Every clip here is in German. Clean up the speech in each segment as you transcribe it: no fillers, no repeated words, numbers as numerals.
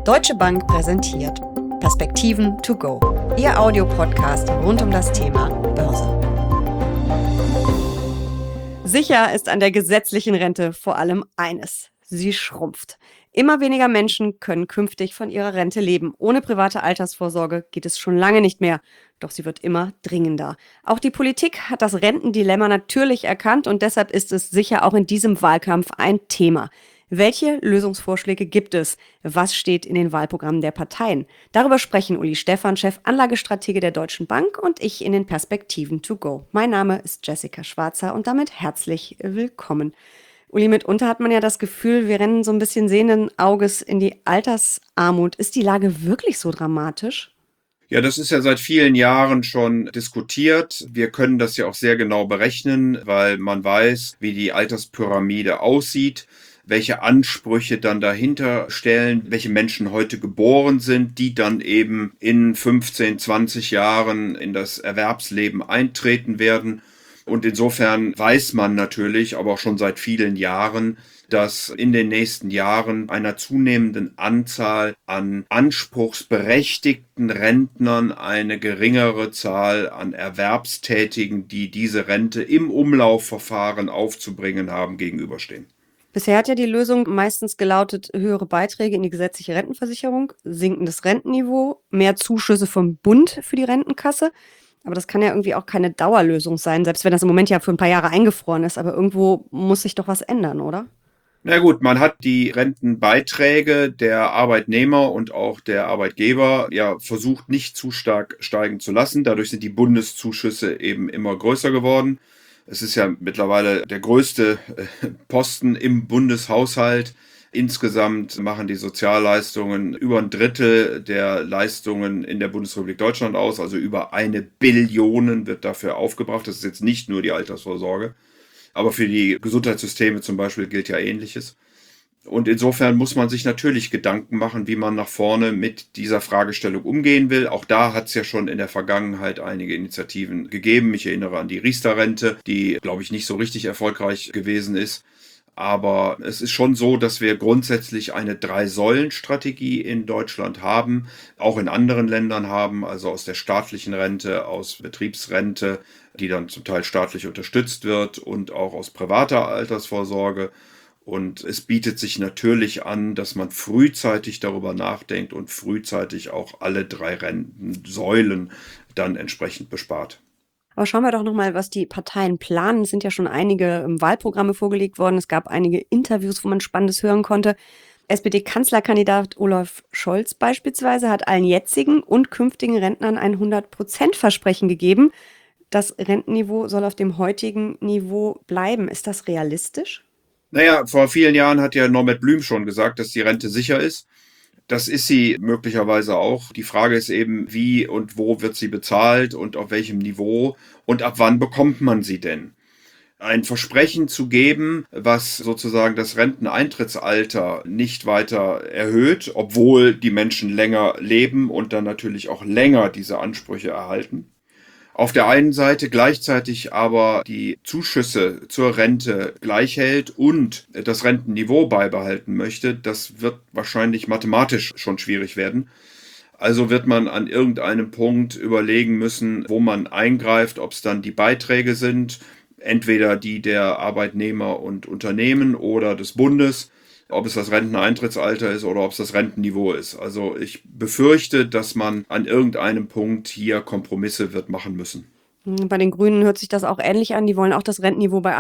Deutsche Bank präsentiert Perspektiven to go, Ihr Audiopodcast rund um das Thema Börse. Sicher ist an der gesetzlichen Rente vor allem eines: Sie schrumpft. Immer weniger Menschen können künftig von ihrer Rente leben. Ohne private Altersvorsorge geht es schon lange nicht mehr. Doch sie wird immer dringender. Auch die Politik hat das Rentendilemma natürlich erkannt und deshalb ist es sicher auch in diesem Wahlkampf ein Thema. Welche Lösungsvorschläge gibt es? Was steht in den Wahlprogrammen der Parteien? Darüber sprechen Uli Stephan, Chef Anlagestratege der Deutschen Bank, und ich in den Perspektiven to go. Mein Name ist Jessica Schwarzer und damit herzlich willkommen. Uli, mitunter hat man ja das Gefühl, wir rennen so ein bisschen sehenden Auges in die Altersarmut. Ist die Lage wirklich so dramatisch? Ja, das ist ja seit vielen Jahren schon diskutiert. Wir können das ja auch sehr genau berechnen, weil man weiß, wie die Alterspyramide aussieht, welche Ansprüche dann dahinter stellen, welche Menschen heute geboren sind, die dann eben in 15, 20 Jahren in das Erwerbsleben eintreten werden. Und insofern weiß man natürlich, aber auch schon seit vielen Jahren, dass in den nächsten Jahren einer zunehmenden Anzahl an anspruchsberechtigten Rentnern eine geringere Zahl an Erwerbstätigen, die diese Rente im Umlaufverfahren aufzubringen haben, gegenüberstehen. Bisher hat ja die Lösung meistens gelautet: höhere Beiträge in die gesetzliche Rentenversicherung, sinkendes Rentenniveau, mehr Zuschüsse vom Bund für die Rentenkasse. Aber das kann ja irgendwie auch keine Dauerlösung sein, selbst wenn das im Moment ja für ein paar Jahre eingefroren ist. Aber irgendwo muss sich doch was ändern, oder? Na gut, man hat die Rentenbeiträge der Arbeitnehmer und auch der Arbeitgeber ja versucht, nicht zu stark steigen zu lassen. Dadurch sind die Bundeszuschüsse eben immer größer geworden. Es ist ja mittlerweile der größte Posten im Bundeshaushalt. Insgesamt machen die Sozialleistungen über ein Drittel der Leistungen in der Bundesrepublik Deutschland aus. Also über 1 Billion wird dafür aufgebracht. Das ist jetzt nicht nur die Altersvorsorge. Aber für die Gesundheitssysteme zum Beispiel gilt ja Ähnliches. Und insofern muss man sich natürlich Gedanken machen, wie man nach vorne mit dieser Fragestellung umgehen will. Auch da hat es ja schon in der Vergangenheit einige Initiativen gegeben. Ich erinnere an die Riester-Rente, die, glaube ich, nicht so richtig erfolgreich gewesen ist. Aber es ist schon so, dass wir grundsätzlich eine 3-Säulen-Strategie in Deutschland haben, auch in anderen Ländern haben, also aus der staatlichen Rente, aus Betriebsrente, die dann zum Teil staatlich unterstützt wird, und auch aus privater Altersvorsorge. Und es bietet sich natürlich an, dass man frühzeitig darüber nachdenkt und frühzeitig auch alle 3 Rentensäulen dann entsprechend bespart. Aber schauen wir doch nochmal, was die Parteien planen. Es sind ja schon einige Wahlprogramme vorgelegt worden. Es gab einige Interviews, wo man Spannendes hören konnte. SPD-Kanzlerkandidat Olaf Scholz beispielsweise hat allen jetzigen und künftigen Rentnern ein 100%-Versprechen gegeben. Das Rentenniveau soll auf dem heutigen Niveau bleiben. Ist das realistisch? Naja, vor vielen Jahren hat ja Norbert Blüm schon gesagt, dass die Rente sicher ist. Das ist sie möglicherweise auch. Die Frage ist eben, wie und wo wird sie bezahlt und auf welchem Niveau und ab wann bekommt man sie denn? Ein Versprechen zu geben, was sozusagen das Renteneintrittsalter nicht weiter erhöht, obwohl die Menschen länger leben und dann natürlich auch länger diese Ansprüche erhalten. Auf der einen Seite gleichzeitig aber die Zuschüsse zur Rente gleich hält und das Rentenniveau beibehalten möchte, das wird wahrscheinlich mathematisch schon schwierig werden. Also wird man an irgendeinem Punkt überlegen müssen, wo man eingreift, ob es dann die Beiträge sind, entweder die der Arbeitnehmer und Unternehmen oder des Bundes, ob es das Renteneintrittsalter ist oder ob es das Rentenniveau ist. Also ich befürchte, dass man an irgendeinem Punkt hier Kompromisse wird machen müssen. Bei den Grünen hört sich das auch ähnlich an. Die wollen auch das Rentenniveau bei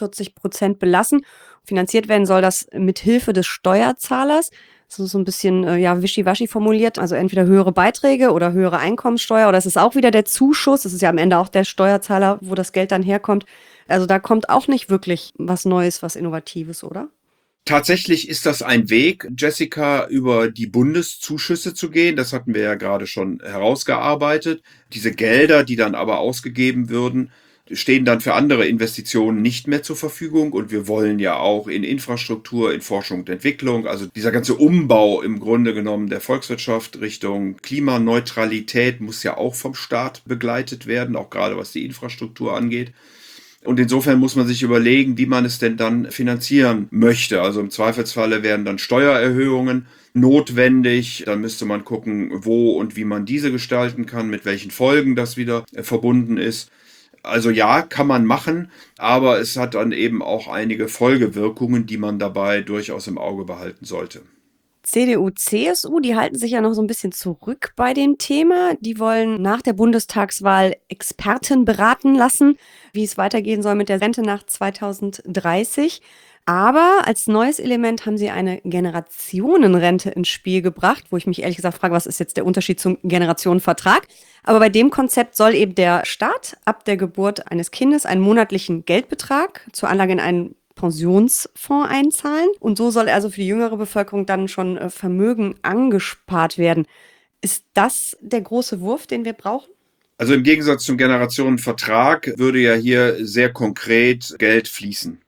48% belassen. Finanziert werden soll das mit Hilfe des Steuerzahlers. Das ist so ein bisschen wischiwaschi formuliert. Also entweder höhere Beiträge oder höhere Einkommenssteuer, oder es ist auch wieder der Zuschuss. Das ist ja am Ende auch der Steuerzahler, wo das Geld dann herkommt. Also da kommt auch nicht wirklich was Neues, was Innovatives, oder? Tatsächlich ist das ein Weg, Jessica, über die Bundeszuschüsse zu gehen. Das hatten wir ja gerade schon herausgearbeitet. Diese Gelder, die dann aber ausgegeben würden, stehen dann für andere Investitionen nicht mehr zur Verfügung. Und wir wollen ja auch in Infrastruktur, in Forschung und Entwicklung, also dieser ganze Umbau im Grunde genommen der Volkswirtschaft Richtung Klimaneutralität muss ja auch vom Staat begleitet werden, auch gerade was die Infrastruktur angeht. Und insofern muss man sich überlegen, wie man es denn dann finanzieren möchte. Also im Zweifelsfalle wären dann Steuererhöhungen notwendig. Dann müsste man gucken, wo und wie man diese gestalten kann, mit welchen Folgen das wieder verbunden ist. Also ja, kann man machen, aber es hat dann eben auch einige Folgewirkungen, die man dabei durchaus im Auge behalten sollte. CDU, CSU, die halten sich ja noch so ein bisschen zurück bei dem Thema. Die wollen nach der Bundestagswahl Experten beraten lassen, wie es weitergehen soll mit der Rente nach 2030. Aber als neues Element haben sie eine Generationenrente ins Spiel gebracht, wo ich mich ehrlich gesagt frage, was ist jetzt der Unterschied zum Generationenvertrag? Aber bei dem Konzept soll eben der Staat ab der Geburt eines Kindes einen monatlichen Geldbetrag zur Anlage in einen Pensionsfonds einzahlen. Und so soll also für die jüngere Bevölkerung dann schon Vermögen angespart werden. Ist das der große Wurf, den wir brauchen? Also im Gegensatz zum Generationenvertrag würde ja hier sehr konkret Geld fließen.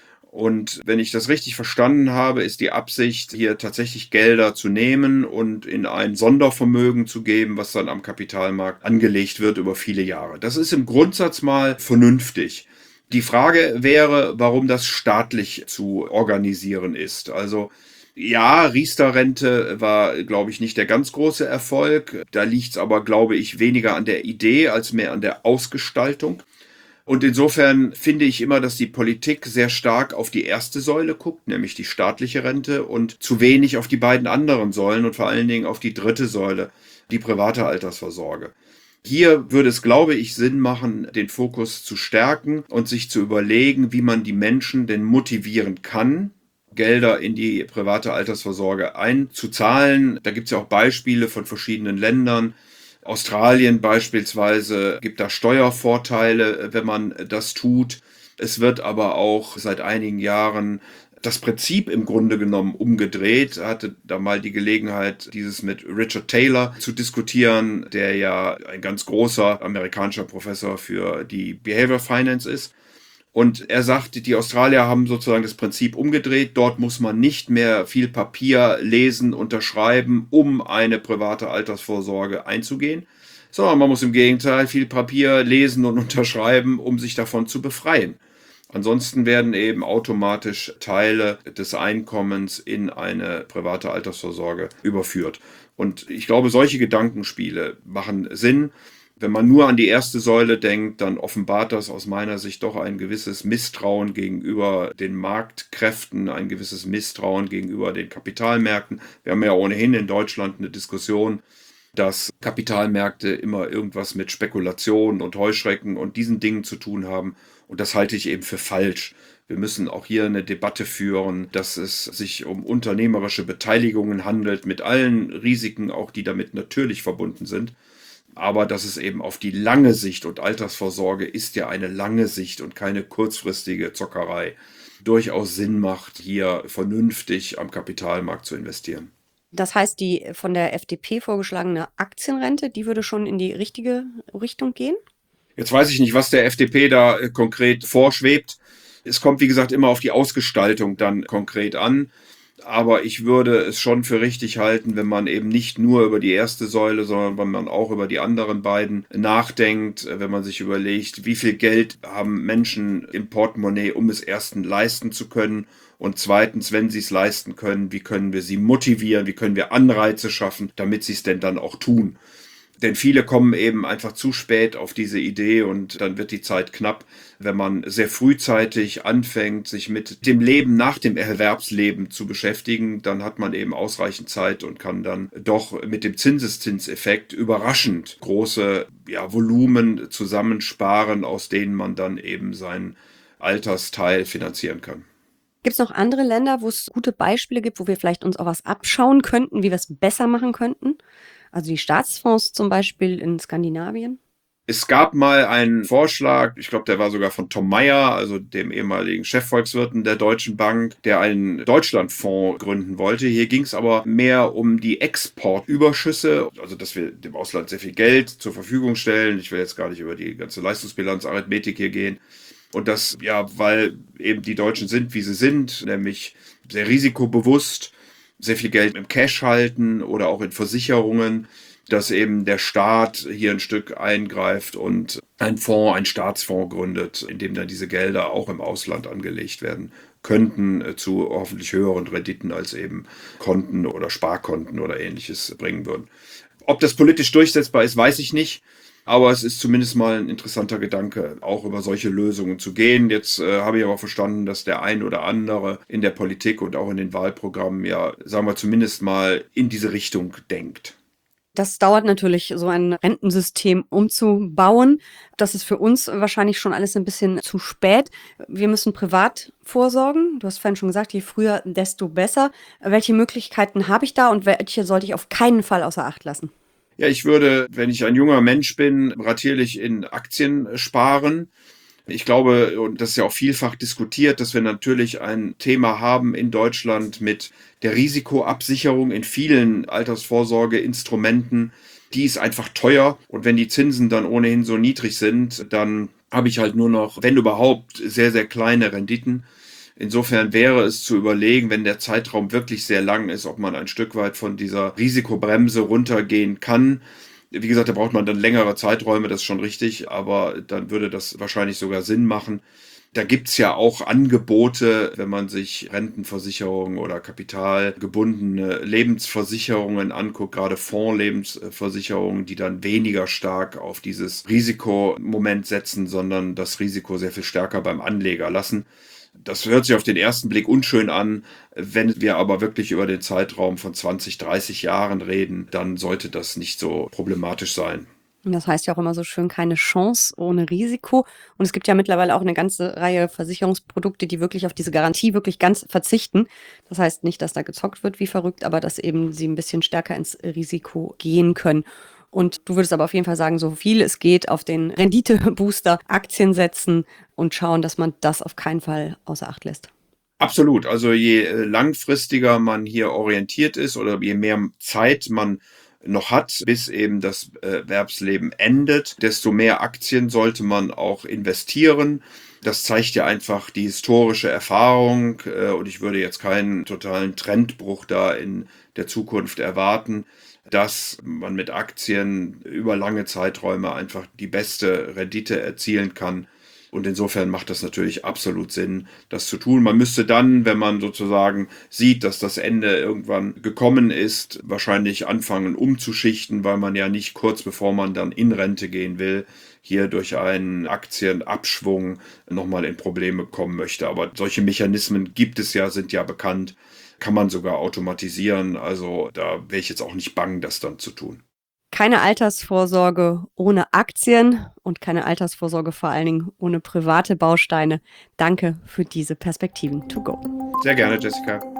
Und wenn ich das richtig verstanden habe, ist die Absicht, hier tatsächlich Gelder zu nehmen und in ein Sondervermögen zu geben, was dann am Kapitalmarkt angelegt wird über viele Jahre. Das ist im Grundsatz mal vernünftig. Die Frage wäre, warum das staatlich zu organisieren ist. Also ja, Riester-Rente war, glaube ich, nicht der ganz große Erfolg. Da liegt es aber, glaube ich, weniger an der Idee als mehr an der Ausgestaltung. Und insofern finde ich immer, dass die Politik sehr stark auf die erste Säule guckt, nämlich die staatliche Rente, und zu wenig auf die beiden anderen Säulen und vor allen Dingen auf die dritte Säule, die private Altersvorsorge. Hier würde es, glaube ich, Sinn machen, den Fokus zu stärken und sich zu überlegen, wie man die Menschen denn motivieren kann, Gelder in die private Altersvorsorge einzuzahlen. Da gibt es ja auch Beispiele von verschiedenen Ländern. Australien beispielsweise gibt da Steuervorteile, wenn man das tut. Es wird aber auch seit einigen Jahren das Prinzip im Grunde genommen umgedreht. Er hatte da mal die Gelegenheit, dieses mit Richard Taylor zu diskutieren, der ja ein ganz großer amerikanischer Professor für die Behavioral Finance ist. Und er sagt, die Australier haben sozusagen das Prinzip umgedreht. Dort muss man nicht mehr viel Papier lesen, unterschreiben, um eine private Altersvorsorge einzugehen, sondern man muss im Gegenteil viel Papier lesen und unterschreiben, um sich davon zu befreien. Ansonsten werden eben automatisch Teile des Einkommens in eine private Altersvorsorge überführt. Und ich glaube, solche Gedankenspiele machen Sinn. Wenn man nur an die erste Säule denkt, dann offenbart das aus meiner Sicht doch ein gewisses Misstrauen gegenüber den Marktkräften, ein gewisses Misstrauen gegenüber den Kapitalmärkten. Wir haben ja ohnehin in Deutschland eine Diskussion, dass Kapitalmärkte immer irgendwas mit Spekulation und Heuschrecken und diesen Dingen zu tun haben. Und das halte ich eben für falsch. Wir müssen auch hier eine Debatte führen, dass es sich um unternehmerische Beteiligungen handelt, mit allen Risiken, auch die damit natürlich verbunden sind. Aber dass es eben auf die lange Sicht, und Altersvorsorge ist ja eine lange Sicht und keine kurzfristige Zockerei, durchaus Sinn macht, hier vernünftig am Kapitalmarkt zu investieren. Das heißt, die von der FDP vorgeschlagene Aktienrente, die würde schon in die richtige Richtung gehen? Jetzt weiß ich nicht, was der FDP da konkret vorschwebt. Es kommt, wie gesagt, immer auf die Ausgestaltung dann konkret an. Aber ich würde es schon für richtig halten, wenn man eben nicht nur über die erste Säule, sondern wenn man auch über die anderen beiden nachdenkt, wenn man sich überlegt, wie viel Geld haben Menschen im Portemonnaie, um es erstens leisten zu können, und zweitens, wenn sie es leisten können, wie können wir sie motivieren, wie können wir Anreize schaffen, damit sie es denn dann auch tun. Denn viele kommen eben einfach zu spät auf diese Idee und dann wird die Zeit knapp, wenn man sehr frühzeitig anfängt, sich mit dem Leben nach dem Erwerbsleben zu beschäftigen. Dann hat man eben ausreichend Zeit und kann dann doch mit dem Zinseszinseffekt überraschend große Volumen zusammensparen, aus denen man dann eben seinen Altersteil finanzieren kann. Gibt es noch andere Länder, wo es gute Beispiele gibt, wo wir vielleicht uns auch was abschauen könnten, wie wir es besser machen könnten? Also die Staatsfonds zum Beispiel in Skandinavien? Es gab mal einen Vorschlag, ich glaube, der war sogar von Tom Mayer, also dem ehemaligen Chefvolkswirten der Deutschen Bank, der einen Deutschlandfonds gründen wollte. Hier ging es aber mehr um die Exportüberschüsse, also dass wir dem Ausland sehr viel Geld zur Verfügung stellen. Ich will jetzt gar nicht über die ganze Leistungsbilanzarithmetik hier gehen. Und das, weil eben die Deutschen sind, wie sie sind, nämlich sehr risikobewusst, sehr viel Geld im Cash halten oder auch in Versicherungen, dass eben der Staat hier ein Stück eingreift und einen Fonds, einen Staatsfonds gründet, in dem dann diese Gelder auch im Ausland angelegt werden könnten, zu hoffentlich höheren Renditen als eben Konten oder Sparkonten oder Ähnliches bringen würden. Ob das politisch durchsetzbar ist, weiß ich nicht. Aber es ist zumindest mal ein interessanter Gedanke, auch über solche Lösungen zu gehen. Jetzt habe ich aber verstanden, dass der ein oder andere in der Politik und auch in den Wahlprogrammen ja, sagen wir zumindest mal, in diese Richtung denkt. Das dauert natürlich, so ein Rentensystem umzubauen. Das ist für uns wahrscheinlich schon alles ein bisschen zu spät. Wir müssen privat vorsorgen. Du hast vorhin schon gesagt, je früher, desto besser. Welche Möglichkeiten habe ich da und welche sollte ich auf keinen Fall außer Acht lassen? Ja, ich würde, wenn ich ein junger Mensch bin, ratierlich in Aktien sparen. Ich glaube, und das ist ja auch vielfach diskutiert, dass wir natürlich ein Thema haben in Deutschland mit der Risikoabsicherung in vielen Altersvorsorgeinstrumenten. Die ist einfach teuer. Und wenn die Zinsen dann ohnehin so niedrig sind, dann habe ich halt nur noch, wenn überhaupt, sehr, sehr kleine Renditen. Insofern wäre es zu überlegen, wenn der Zeitraum wirklich sehr lang ist, ob man ein Stück weit von dieser Risikobremse runtergehen kann. Wie gesagt, da braucht man dann längere Zeiträume, das ist schon richtig, aber dann würde das wahrscheinlich sogar Sinn machen. Da gibt's ja auch Angebote, wenn man sich Rentenversicherungen oder kapitalgebundene Lebensversicherungen anguckt, gerade Fondslebensversicherungen, die dann weniger stark auf dieses Risikomoment setzen, sondern das Risiko sehr viel stärker beim Anleger lassen. Das hört sich auf den ersten Blick unschön an. Wenn wir aber wirklich über den Zeitraum von 20, 30 Jahren reden, dann sollte das nicht so problematisch sein. Das heißt ja auch immer so schön, keine Chance ohne Risiko. Und es gibt ja mittlerweile auch eine ganze Reihe Versicherungsprodukte, die wirklich auf diese Garantie wirklich ganz verzichten. Das heißt nicht, dass da gezockt wird wie verrückt, aber dass eben sie ein bisschen stärker ins Risiko gehen können. Und du würdest aber auf jeden Fall sagen, so viel es geht, auf den Renditebooster Aktien setzen und schauen, dass man das auf keinen Fall außer Acht lässt. Absolut. Also je langfristiger man hier orientiert ist oder je mehr Zeit man noch hat, bis eben das Erwerbsleben endet, desto mehr Aktien sollte man auch investieren. Das zeigt ja einfach die historische Erfahrung und ich würde jetzt keinen totalen Trendbruch da in der Zukunft erwarten, dass man mit Aktien über lange Zeiträume einfach die beste Rendite erzielen kann. Und insofern macht das natürlich absolut Sinn, das zu tun. Man müsste dann, wenn man sozusagen sieht, dass das Ende irgendwann gekommen ist, wahrscheinlich anfangen umzuschichten, weil man ja nicht kurz bevor man dann in Rente gehen will, hier durch einen Aktienabschwung nochmal in Probleme kommen möchte. Aber solche Mechanismen gibt es ja, sind ja bekannt, kann man sogar automatisieren. Also da wäre ich jetzt auch nicht bang, das dann zu tun. Keine Altersvorsorge ohne Aktien und keine Altersvorsorge vor allen Dingen ohne private Bausteine. Danke für diese Perspektiven to go. Sehr gerne, Jessica.